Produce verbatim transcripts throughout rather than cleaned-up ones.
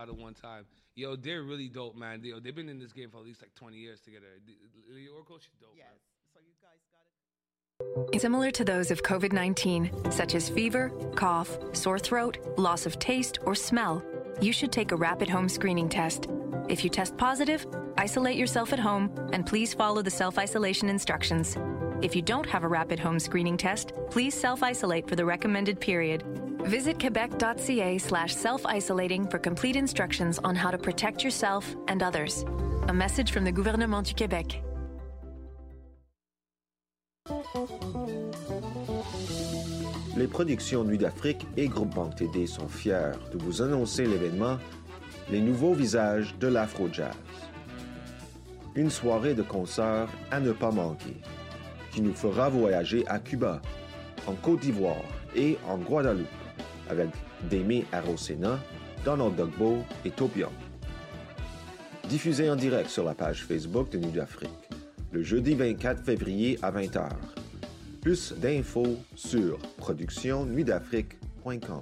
Okada one time. Yo, they're really dope, man. They, they've been in this game for at least like twenty years together. Lily Oracle, she's dope, yes. Man. So you guys got it. Similar to those of COVID nineteen, such as fever, cough, sore throat, loss of taste, or smell, you should take a rapid home screening test. If you test positive, isolate yourself at home and please follow the self-isolation instructions. If you don't have a rapid home screening test, please self-isolate for the recommended period. Visit quebec.ca slash self-isolating for complete instructions on how to protect yourself and others. A message from the Gouvernement du Québec. Les productions Nuit d'Afrique et Groupe Banque T D sont fiers de vous annoncer l'événement Les nouveaux visages de l'Afro-Jazz. Une soirée de concert à ne pas manquer, qui nous fera voyager à Cuba, en Côte d'Ivoire et en Guadeloupe, avec Demi Arosena, Donald Dugbo et Topion. Diffusé en direct sur la page Facebook de Nuit d'Afrique, le jeudi vingt-quatre février à vingt heures. Plus d'infos sur production nuit d'afrique point com.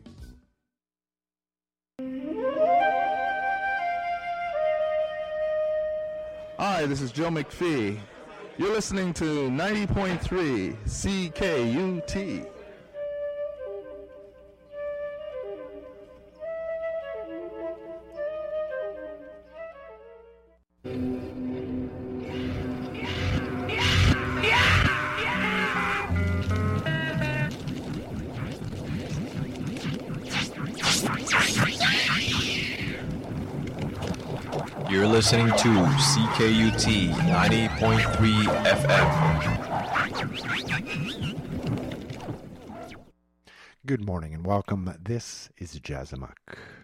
Hi, this is Joe McPhee. You're listening to ninety point three C K U T. You're listening to C K U T ninety point three F M. Good morning and welcome. This is Jazz Amok.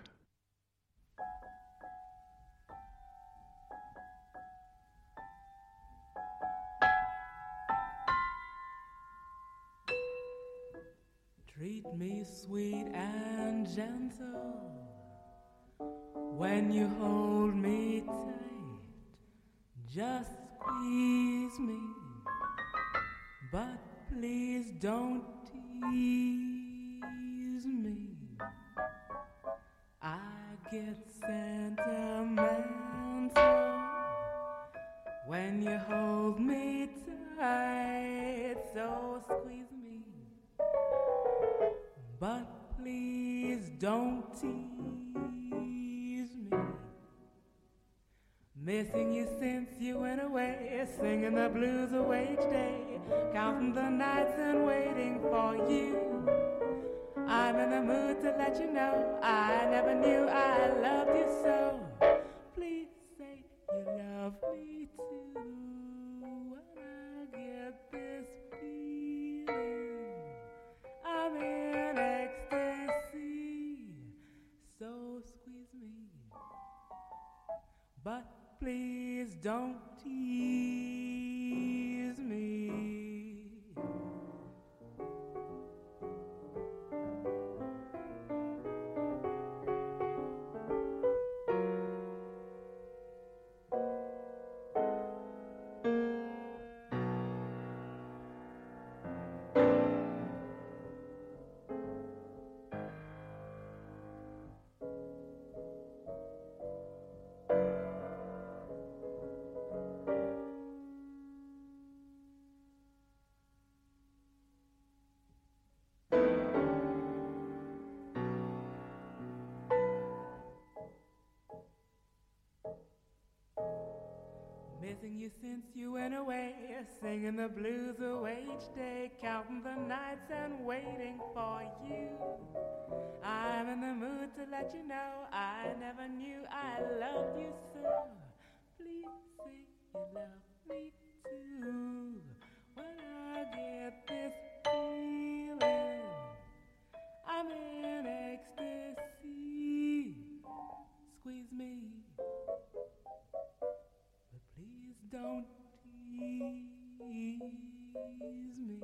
Treat me sweet and gentle when you hold me tight. Just squeeze me, but please don't tease me. I get sentimental when you hold me tight. So squeeze me, but please don't tease me. Missing you since you went away, singing the blues away each day, counting the nights and waiting for you. I'm in the mood to let you know I never knew I loved you so. Please say you love me too. When I get this feeling, I'm in ecstasy. So squeeze me, but please don't tease me. Missing you since you went away, singing the blues away each day, counting the nights and waiting for you. I'm in the mood to let you know I never knew I loved you so. Please say you love me too. When I get this feeling, I'm in ecstasy. Squeeze me, please don't tease me.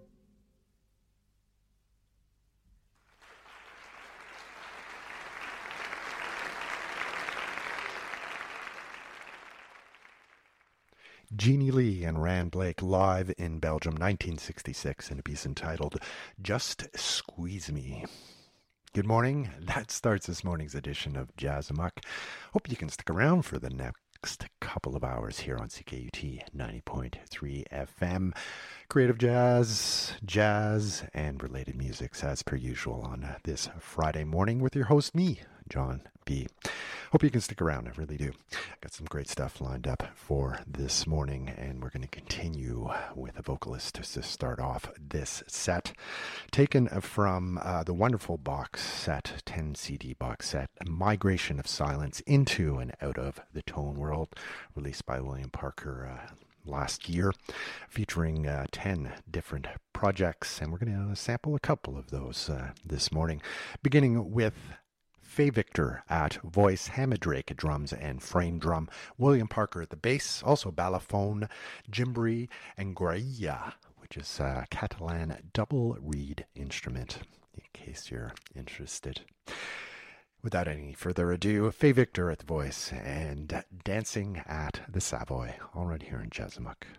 Jeannie Lee and Rand Blake live in Belgium, nineteen sixty-six, in a piece entitled Just Squeeze Me. Good morning. That starts this morning's edition of Jazz Amok. Hope you can stick around for the next couple of hours here on C K U T ninety point three F M. Creative jazz, jazz, and related musics as per usual on uh, this Friday morning with your host, me, John B. Hope you can stick around. I really do. Got some great stuff lined up for this morning, and we're going to continue with a vocalist to start off this set, taken from uh, the wonderful box set, ten C D box set, Migration of Silence Into and Out of the Tone World, released by William Parker uh, last year, featuring uh, ten different projects, and we're going to sample a couple of those uh, this morning, beginning with Faye Victor at voice, Hamadrake at drums and frame drum, William Parker at the bass, also balafone, djembe, and grailla, which is a Catalan double reed instrument, in case you're interested. Without any further ado, Faye Victor at the voice and Dancing at the Savoy, all right here in Jazz Amok.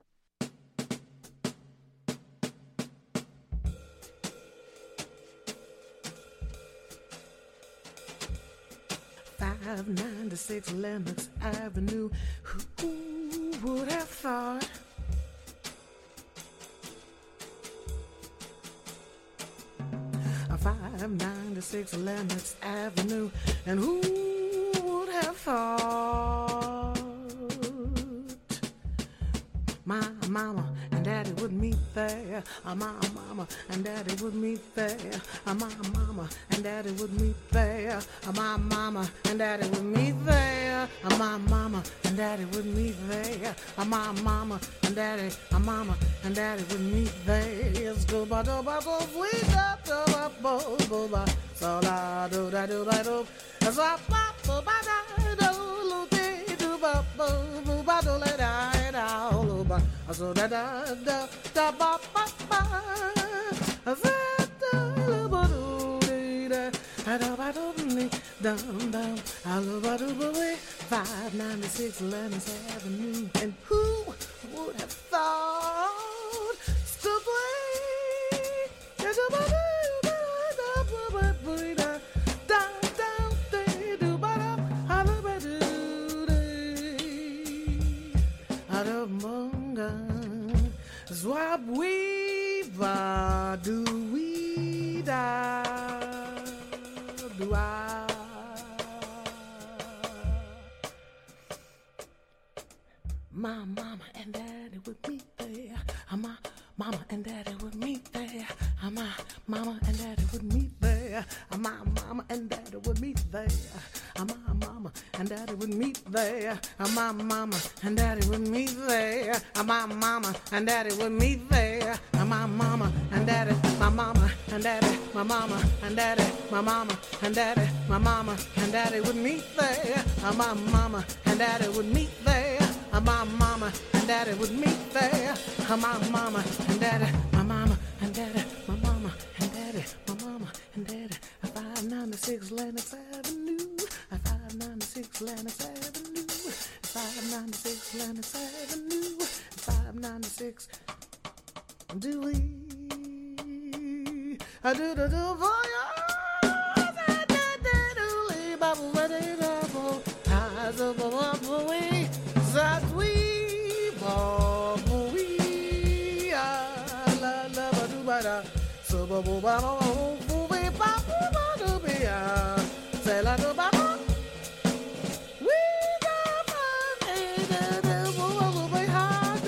five ninety-six Lenox Avenue. Who would have thought? five ninety-six Lenox Avenue, and who would have thought my mama and daddy would meet there? Uh, my mama and daddy would meet there. Uh, my mama and daddy would meet there. Uh, my mama and daddy would meet there. Uh, my mama and daddy would meet there. Uh, my mama and daddy, uh, mama and daddy would meet there. Yes, go ba do ba do, we da do ba bo bo ba, so la do da do ba do, so ba bo ba da do lo de do ba bo bo ba do le da da lo ba, so da da da da ba ba ba, so da lo ba do de da da ba do ni dum dum, I lo ba do ba we. five ninety-six Lenox Avenue, and who would have thought? Still play. Swap we va do we da do I. My mama and daddy would meet there. My mama and daddy would meet there. My mama and daddy would meet there. My mama and daddy would meet there. My mama and daddy would meet there. My mama and daddy would meet there. My mama and daddy would meet there. My mama and daddy, my mama and daddy, my mama and daddy, my mama and daddy, my mama and daddy would meet there. My mama and daddy would meet there. My mama and daddy would meet there. My mama and daddy, my mama and daddy, my mama and daddy, my mama and daddy. five ninety-six Lenox Avenue. five ninety-six Lenox Avenue. five ninety-six Lenox Avenue. five ninety-six. Do we? I do do do for you. I do do do bubble bubble eyes of a bubble we that we bubble we la la ba do ba da so bubble ba bubble we bubble ba do be ah say la do ba we da ba da da bubble be hard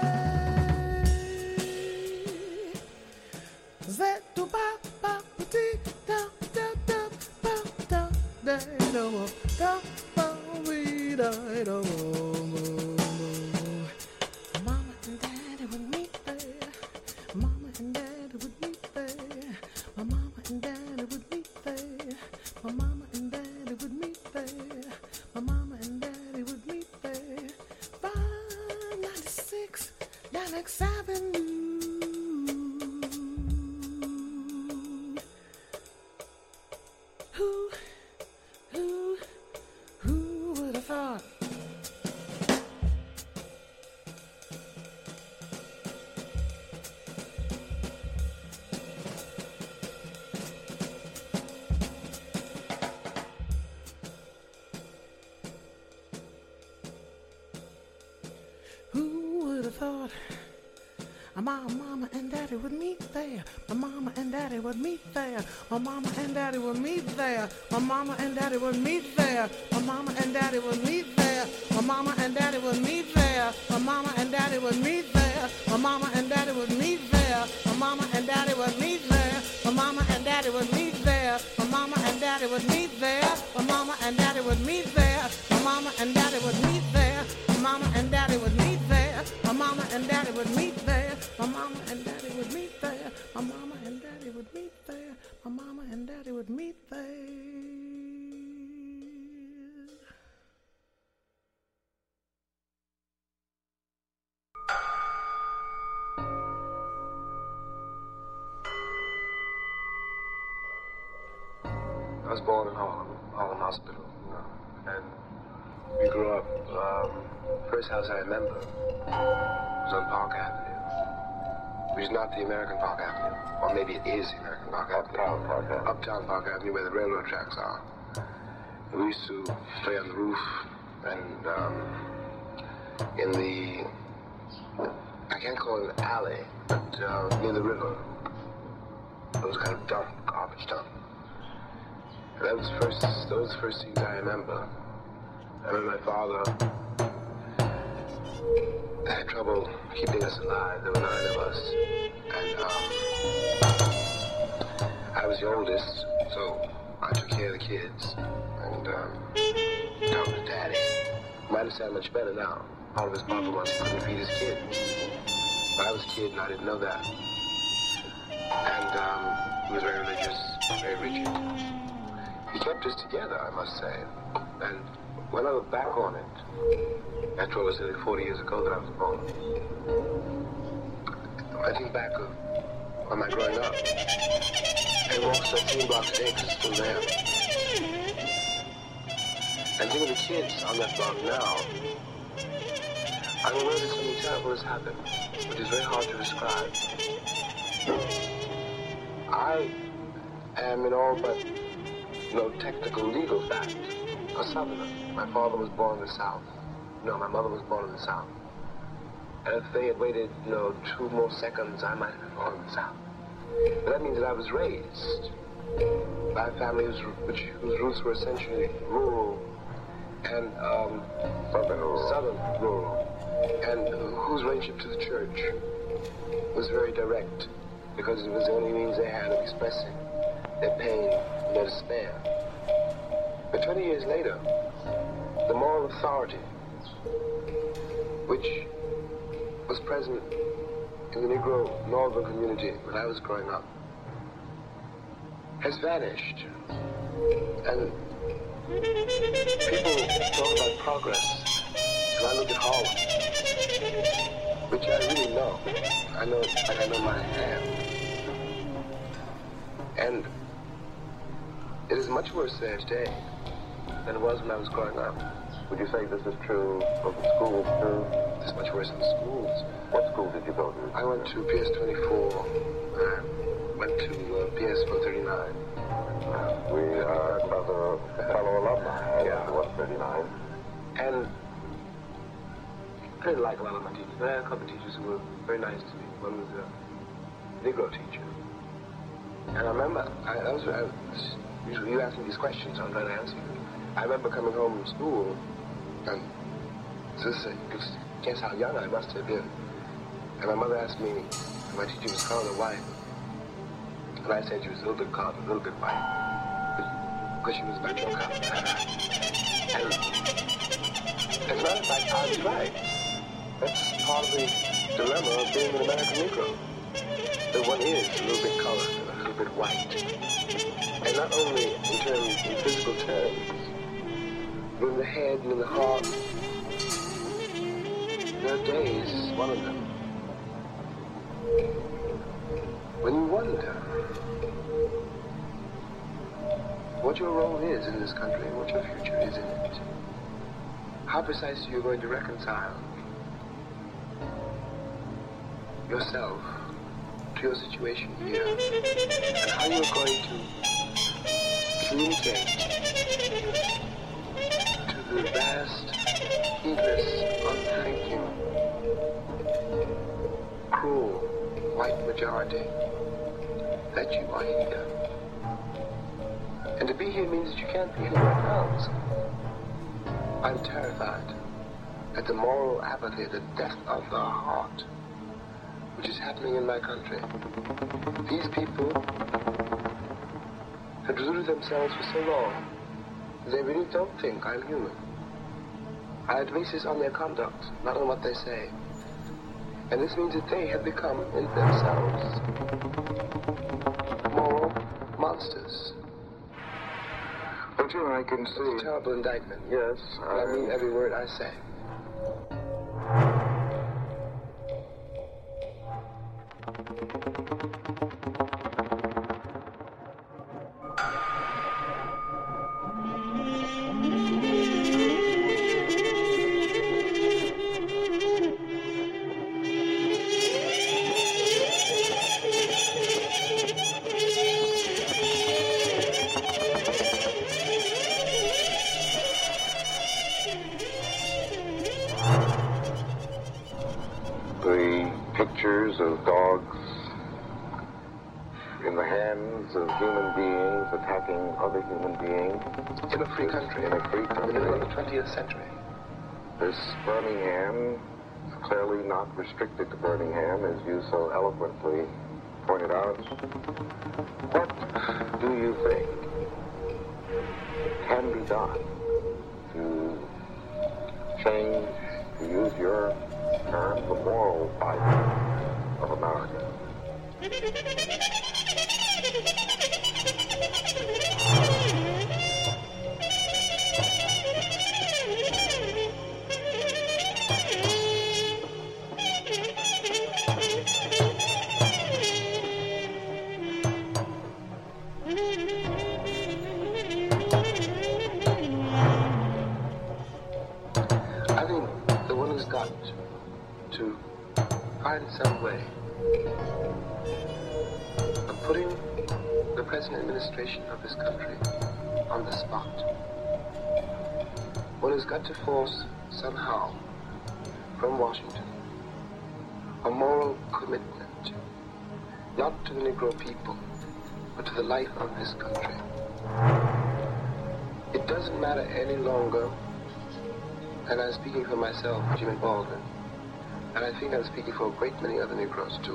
that do ba ba ti da da da ba da da do da ba we da do. Mama and daddy would meet there. Mama and daddy would meet there. My mama and daddy would meet there. My mama and daddy would meet there. My mama and daddy would meet there. five ninety-six Lenox Avenue. Who, who, who would have thought? My mama and daddy would meet there. My mama and daddy would meet there. My mama and daddy would meet there. My mama and daddy would meet there. My mama and daddy would meet there. My mama and daddy would meet there. My mama and daddy would meet there. My mama and daddy would meet there. My mama and daddy would meet there. My mama and daddy would meet there. My mama and daddy would meet there. My mama and daddy would meet there. My mama and daddy would meet there. My mama and daddy would meet there. My mama and daddy would meet there. My mama and daddy would meet there. My mama and daddy would meet there. My mama and daddy would meet there. I was born in Harlem, Harlem Hospital, you know, and we grew up. Um, first house I remember was on Park Avenue, which is not the American Park Avenue, or maybe it is the American Park Avenue. Uptown Park Avenue. Uptown Park Avenue, where the railroad tracks are. And we used to play on the roof and um, in the, I can't call it an alley, but uh, near the river. It was kind of dump, garbage dump. And that was the first, those were the first things I remember. I remember my father had trouble keeping us alive. There were nine of us. And um, I was the oldest, so I took care of the kids. And um, talked to Daddy. Might understand much better now. All of his papa once he couldn't feed his kids. But I was a kid and I didn't know that. And um, he was very religious, very rigid. He kept us together, I must say. And when I look back on it, after all, it was nearly forty years ago that I was born, I think back of on my growing up. And walk seventeen blocks a day because it's still there. And think of the kids on that block now. I'm aware that something terrible has happened, which is very hard to describe. I am in all but no technical legal fact a Southerner. My father was born in the South. No, my mother was born in the South. And if they had waited, you know, two more seconds, I might have been born in the South. But that means that I was raised by a family whose, which, whose roots were essentially rural and um, southern rural. Southern rural, and whose relationship to the church was very direct, because it was the only means they had of expressing their pain and their despair. But twenty years later, the moral authority, which was present in the Negro Northern community when I was growing up, has vanished. And people talk about progress, and I look at Harlem, which I really know. I know, like I know my hand. And it is much worse there today than it was when I was growing up. Would you say this is true of the schools too? It's much worse in the schools. What school did you go to? I went to P S twenty-four. I went to uh, P S one thirty-nine. Uh, we are another fellow alumni yeah. of one thirty-nine. And I didn't like a lot of my teachers. I had a couple of teachers who were very nice to me. One was a Negro teacher. And I remember, I, I was, I was usually you ask me these questions, so I'm trying to answer you. I remember coming home from school, and this is, guess how young I must have been. And my mother asked me, if my teacher was colored or white. And I said she was a little bit colored, a little bit white. Because she was my true color. And as a matter of fact, I was right. That's part of the dilemma of being an American Negro. That one is a little bit colored and a little bit white. And not only in terms, in physical terms, but in the head and in the heart. There are days, one of them, when you wonder what your role is in this country and what your future is in it. How precisely you're going to reconcile yourself to your situation here, and how you're going to communicate to the vast, heedless, unthinking cruel white majority that you are here. And to be here means that you can't be anywhere else. I'm terrified at the moral apathy, the death of the heart, which is happening in my country. These people have deluded themselves for so long, they really don't think I'm human. I base this on their conduct, not on what they say. And this means that they have become, in themselves, moral monsters. But you, I can see. It's a terrible indictment. Yes. I, I mean every word I say. Of dogs in the hands of human beings attacking other human beings. In a free country. In a free country. In the middle of the twentieth century. This Birmingham is clearly not restricted to Birmingham, as you so eloquently pointed out. What do you think can be done to change, to use your term, the moral fiber of America? I think the one who's got to find some way of putting the present administration of this country on the spot. One has got to force somehow from Washington a moral commitment, not to the Negro people, but to the life of this country. It doesn't matter any longer, and I'm speaking for myself, Jimmy Baldwin, and I think I'm speaking for a great many other Negroes too.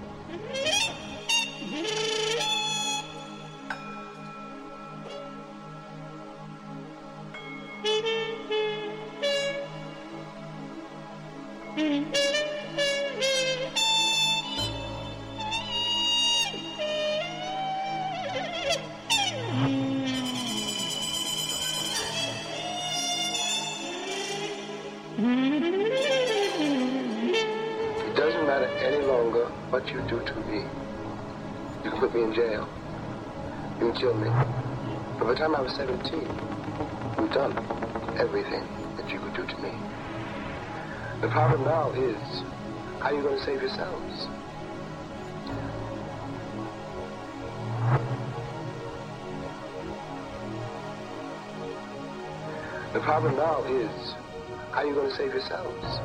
It doesn't matter any longer what you do to me. You can put me in jail. You can kill me. But by the time I was seventeen, you've done everything that you could do to me. The problem now is, how are you going to save yourselves? The problem now is, how are you going to save yourselves?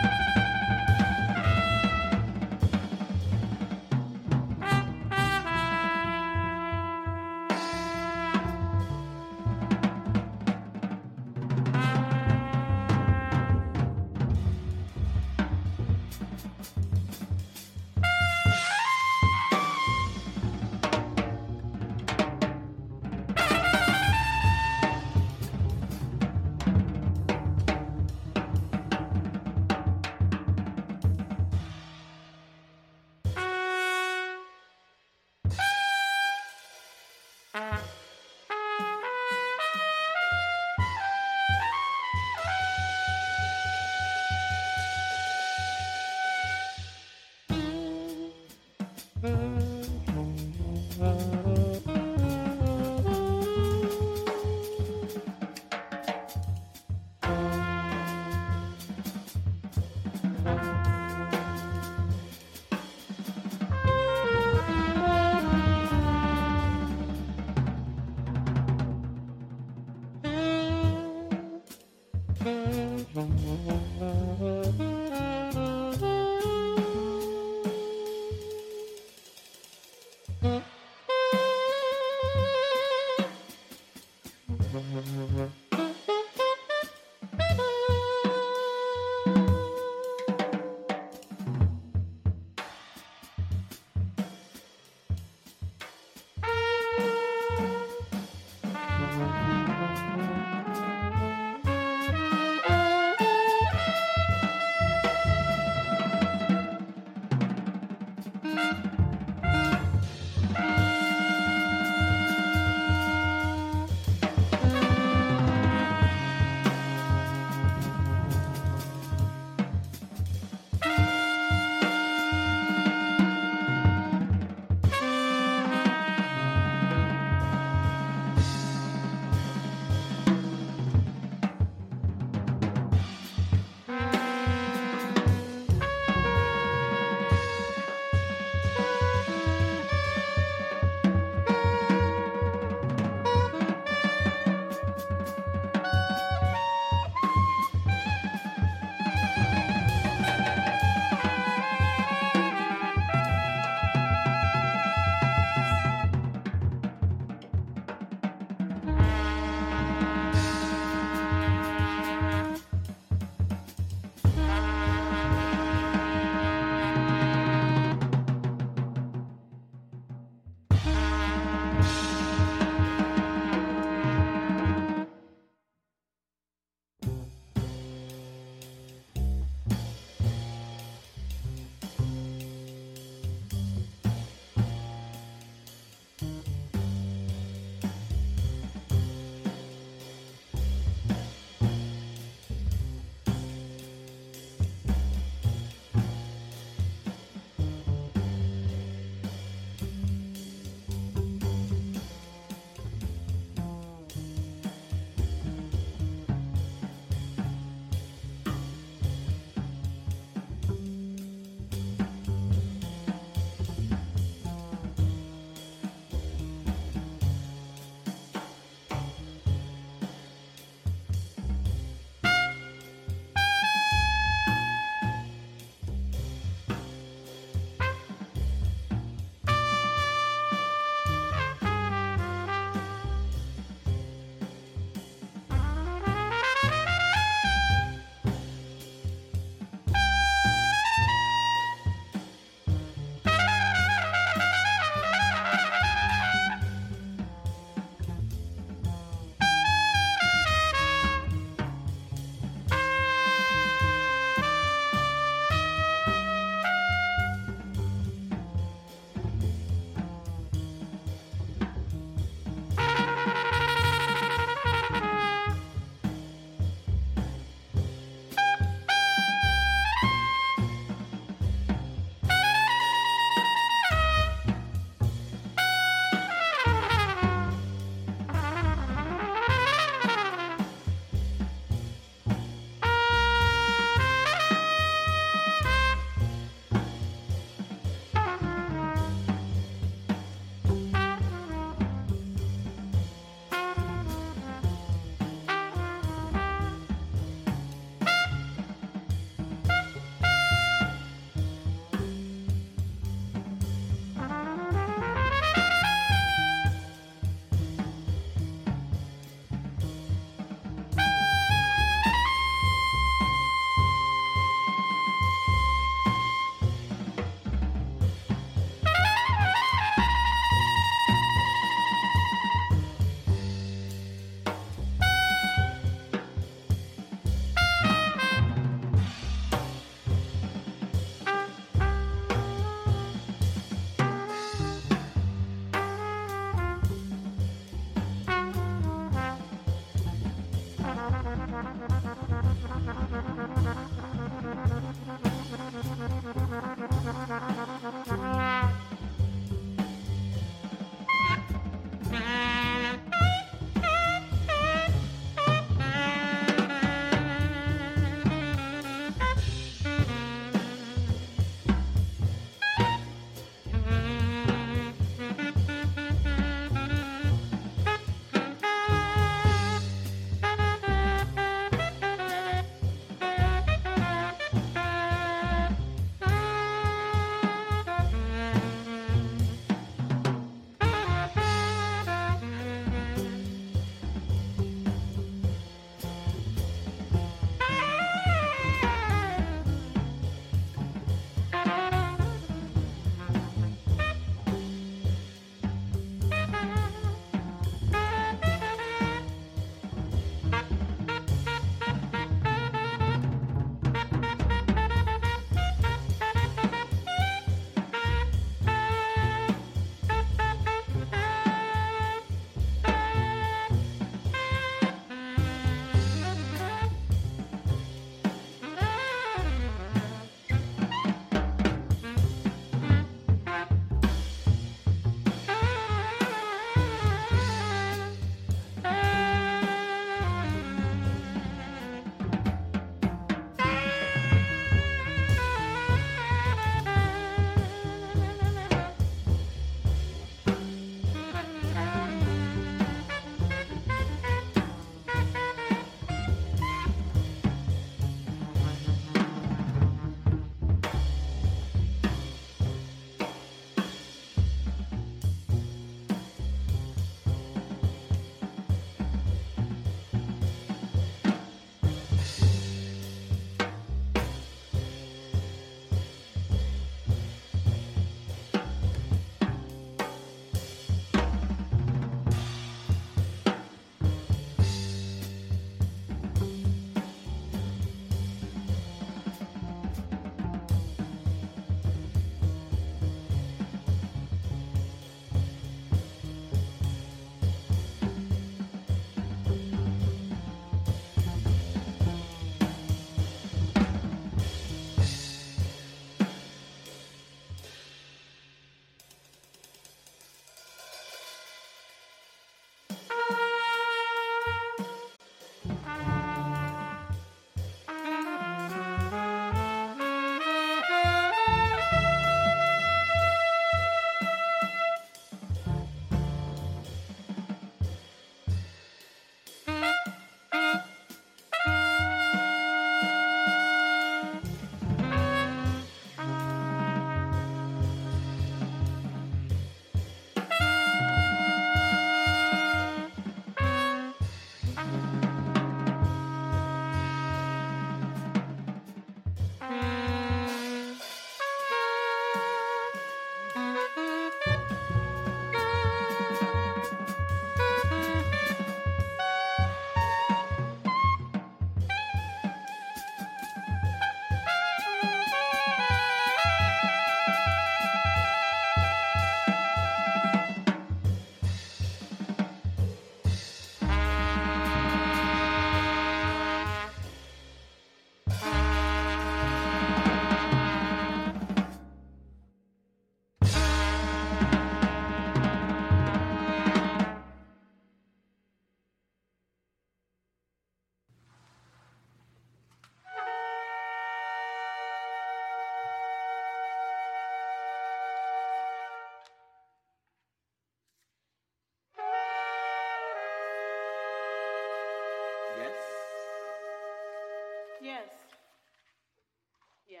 Yes. Yes.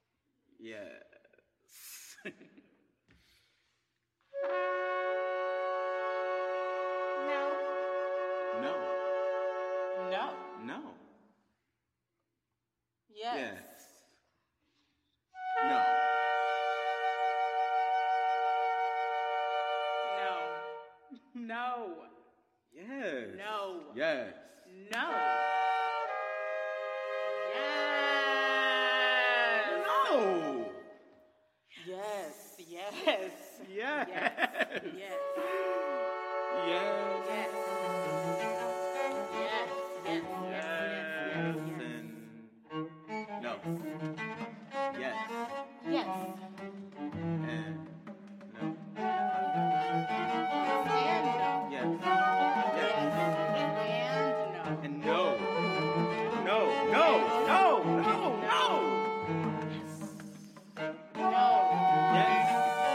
Yes. No. No. No. No. Yes. Yes. No. No. No. Yes. No. Yes. No. Yes. No. Yes. Yes. Yes. Yes. Yes. Yes. Yes. Yes. Yes. Yes. Yes. And no. Yes. Yes. And no. And no. Yes. Yes. And no. And no. No. No. No. No. No. No. Yes.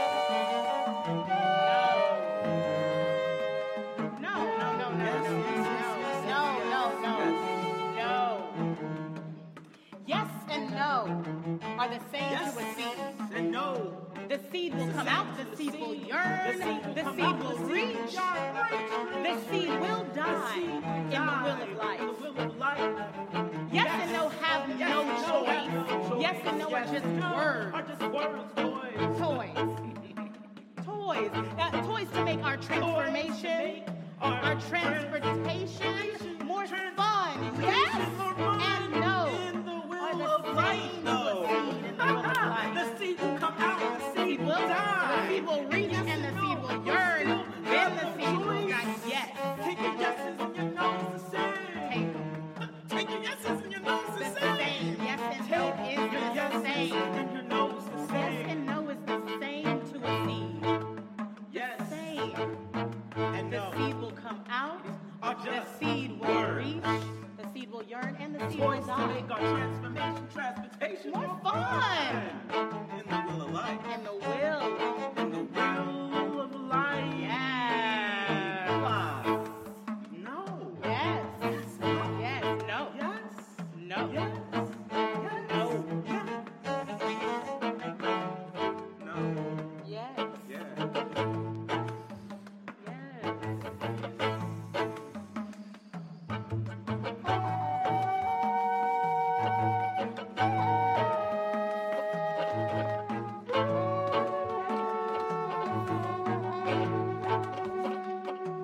No. No. No. No. No. No. No. No. No. Yes and no are the same Yes. to a seed. And no. The seed will come out, the seed will yearn, the seed will reach, the seed will die in the will of life. Yes and no have no choice. Yes and no are just words. Are just words, boys. Toys. Toys. Now, toys to make our transformation, our transportation more fun. Yes and no are the same to a seed in the will of life. The seed will come out, the seed Will, will the die. seed will reach and the seed will yearn. Then the seed will die. Yes. Take your yeses and your no's the same. Take them. Take your yeses and your no's the It's the same. same. Yes and no is Your the yeses same. and your no's the Yes same. and no is the same to a seed. Yes. Same. And The no. seed will come out. Are The just seed will words. reach. The seed will yearn and the seed will Toys to die. make our transformation, transportation More fun. In the will of life. And the will. In the will of life. Yes. No. Yes. Yes. No. Yes. No. Yes. No. No. Yes. Yes.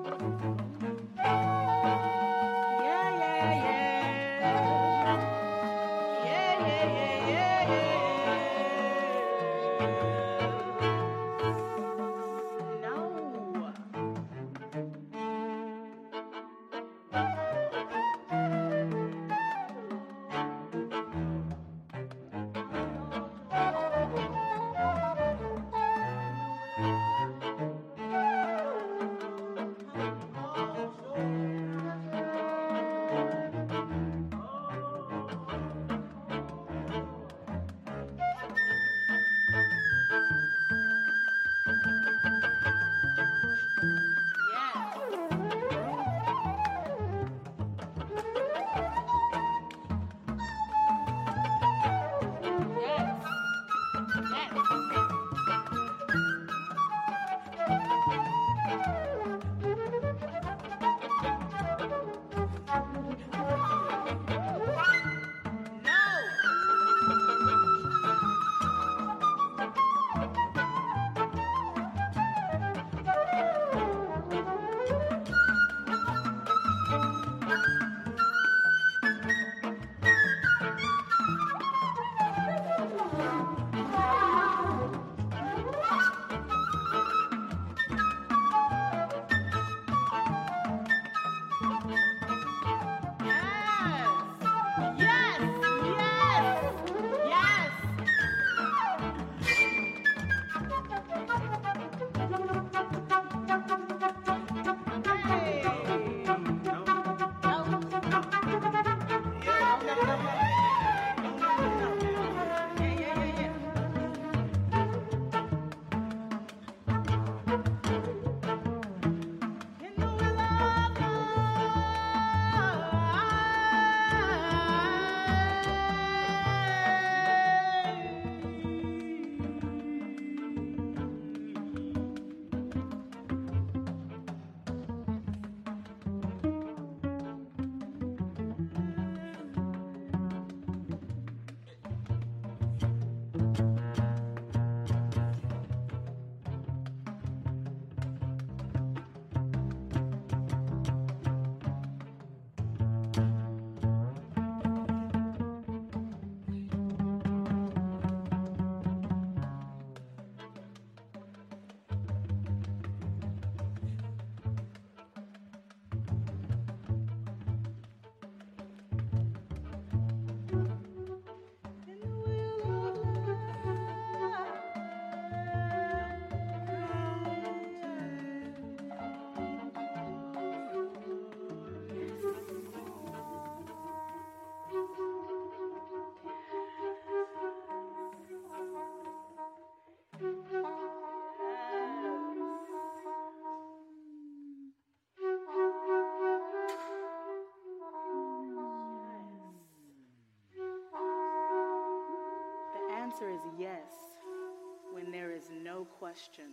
Yeah, yeah, yeah. answer is yes when there is no question.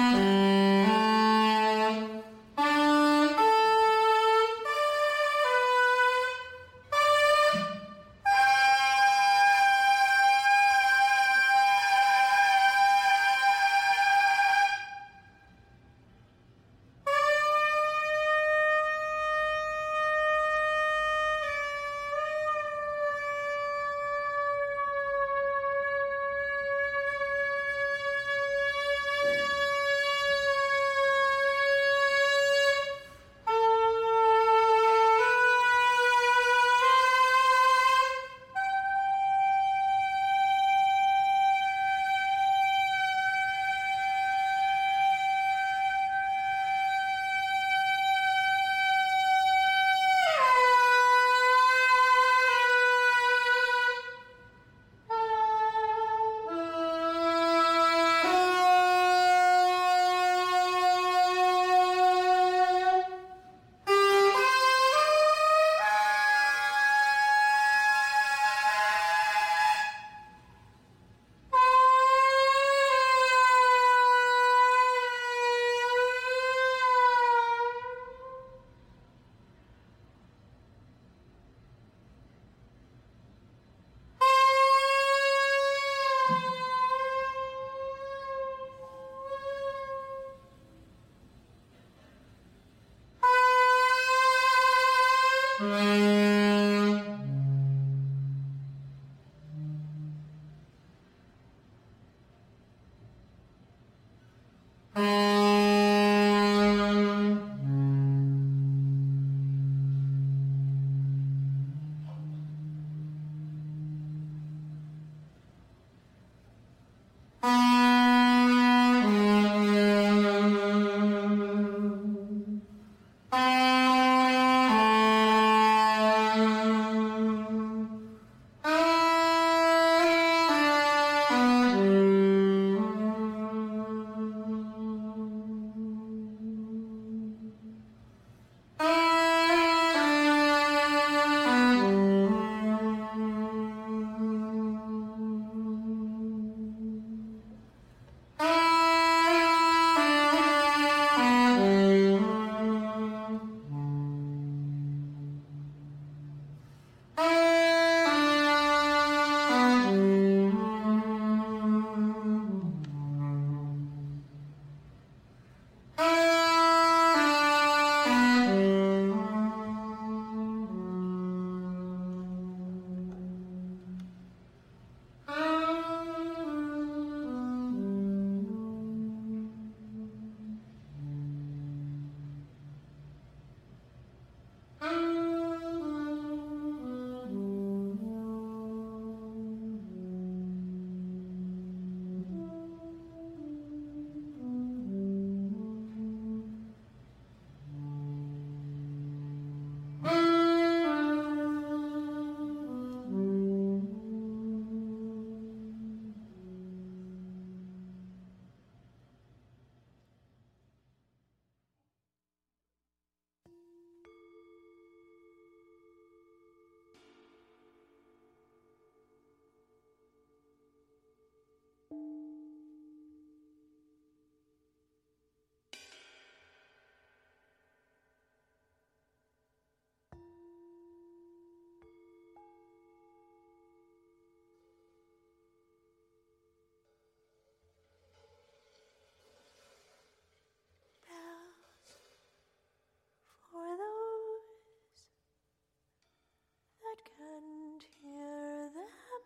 Can't hear them.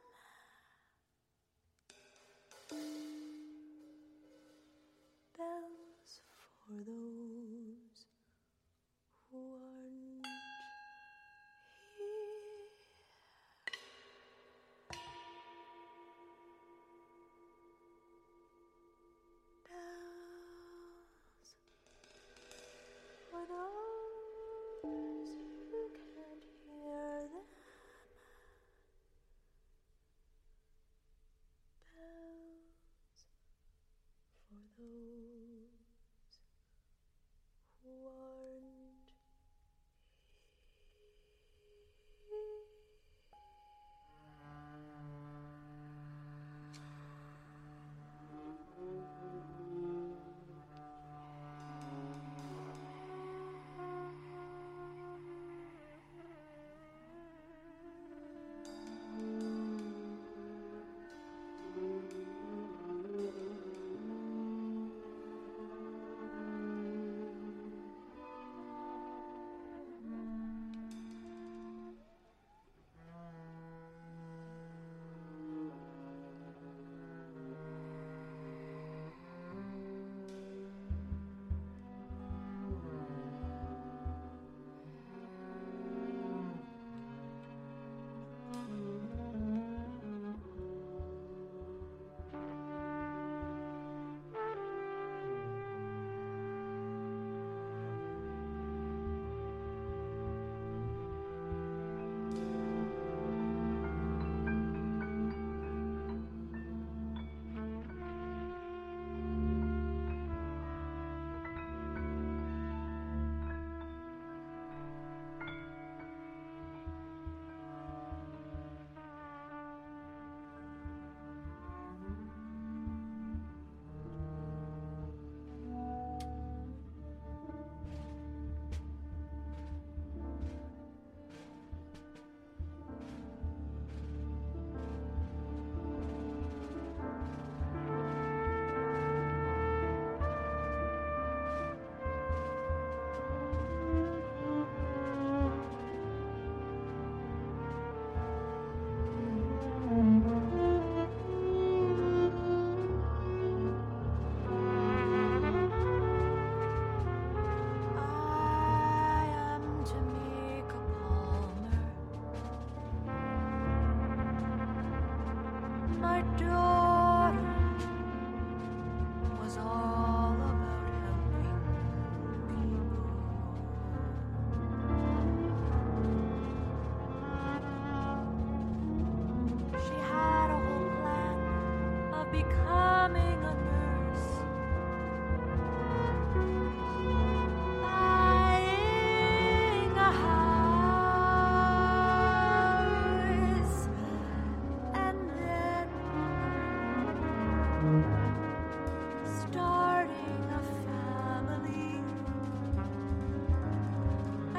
Bells for those who aren't here. Bells for those who can't hear them. For those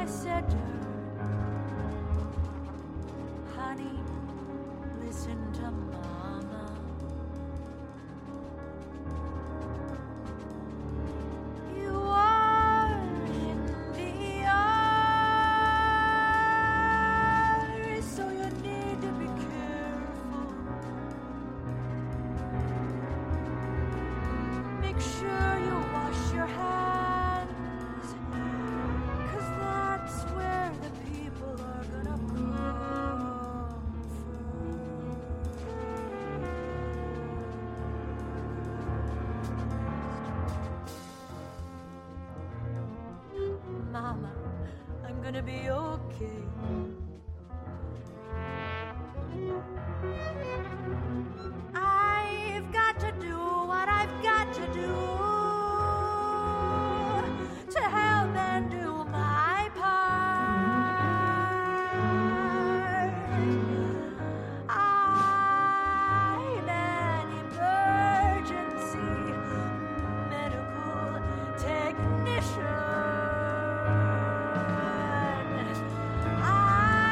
I said to her, honey, listen to mama. You are in the arms, so you need to be careful. Make sure you wash your hands, 'cause that's where the people are gonna come first. Mama, I'm gonna be okay. I've got to do what I've got to do to help and do my part. I'm an emergency medical technician. I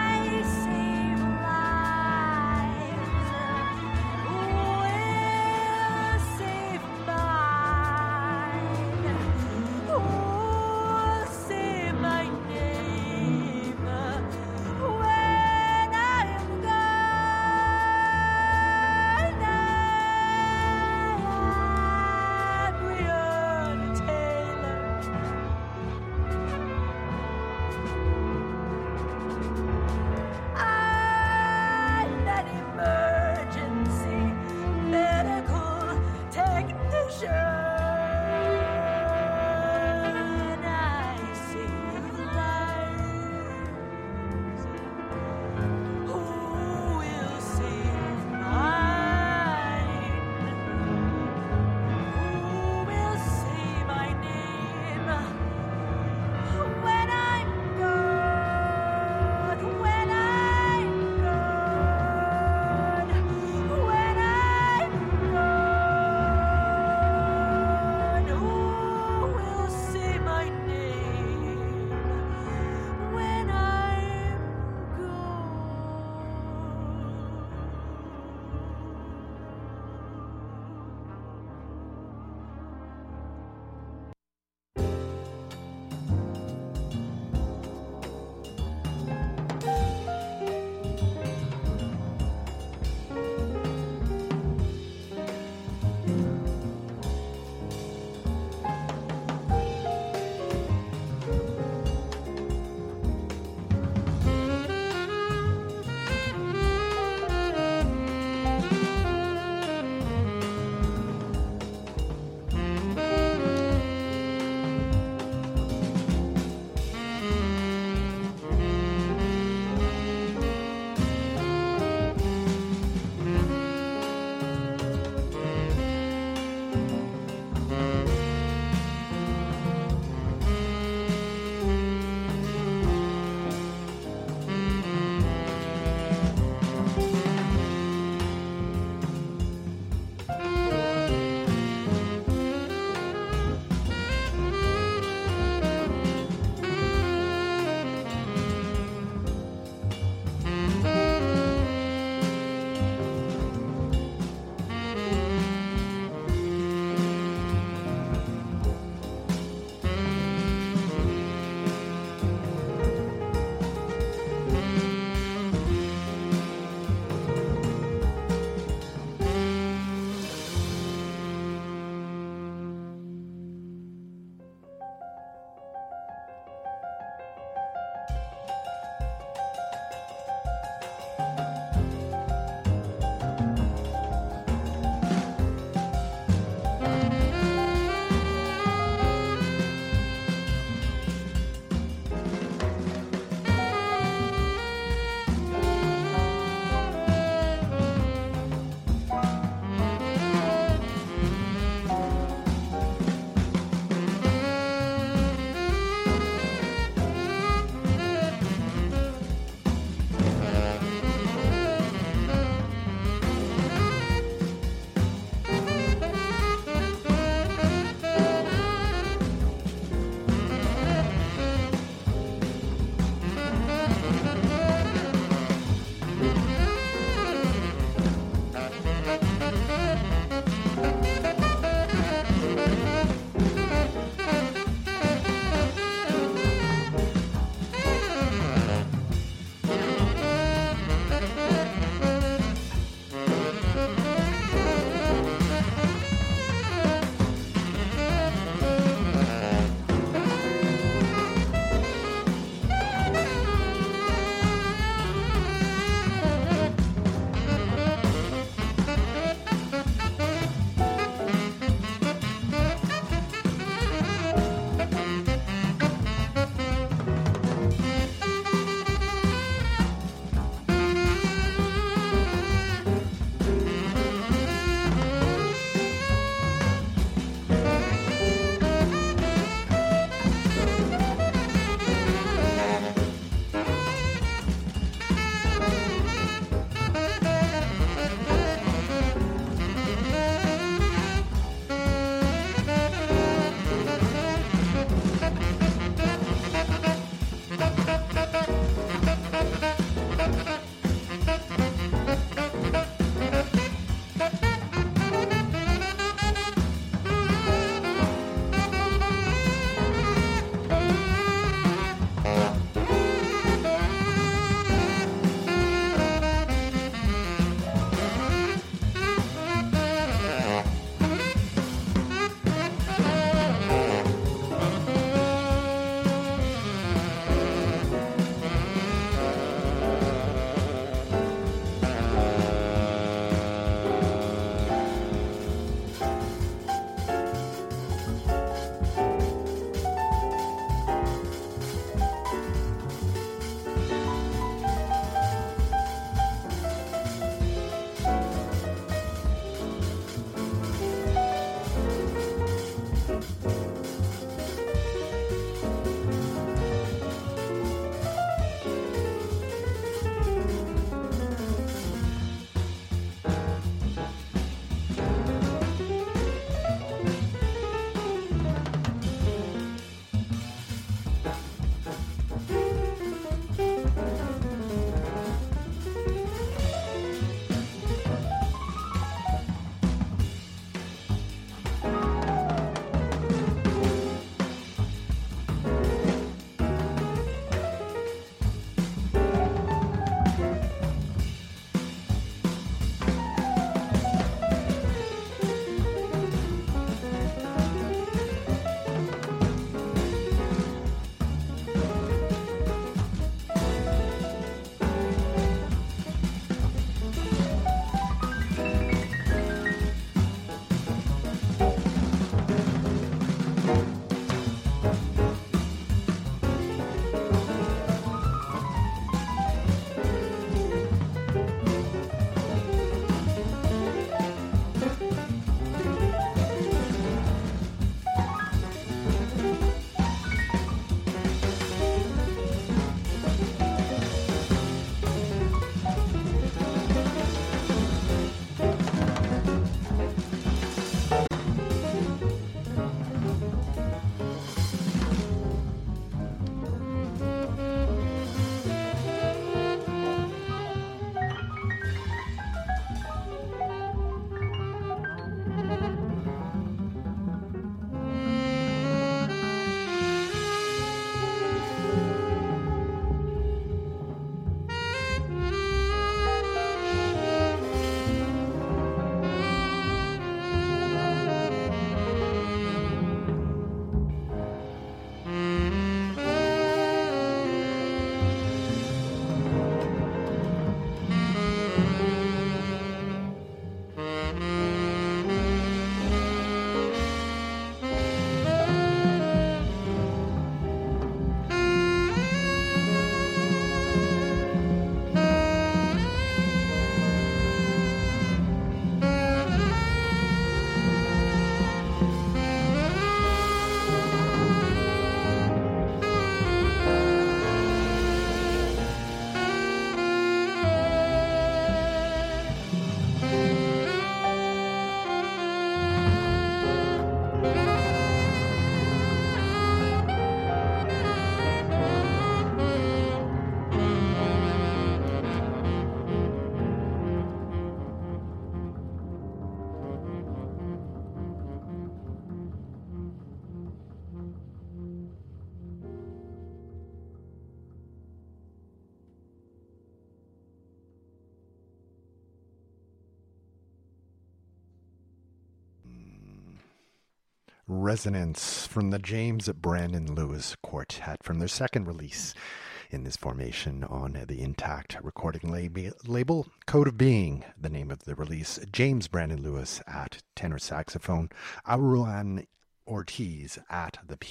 Resonance from the James Brandon Lewis Quartet from their second release in this formation on the Intact recording lab- label. Code of Being, the name of the release. James Brandon Lewis at tenor saxophone. Auruan Ortiz at the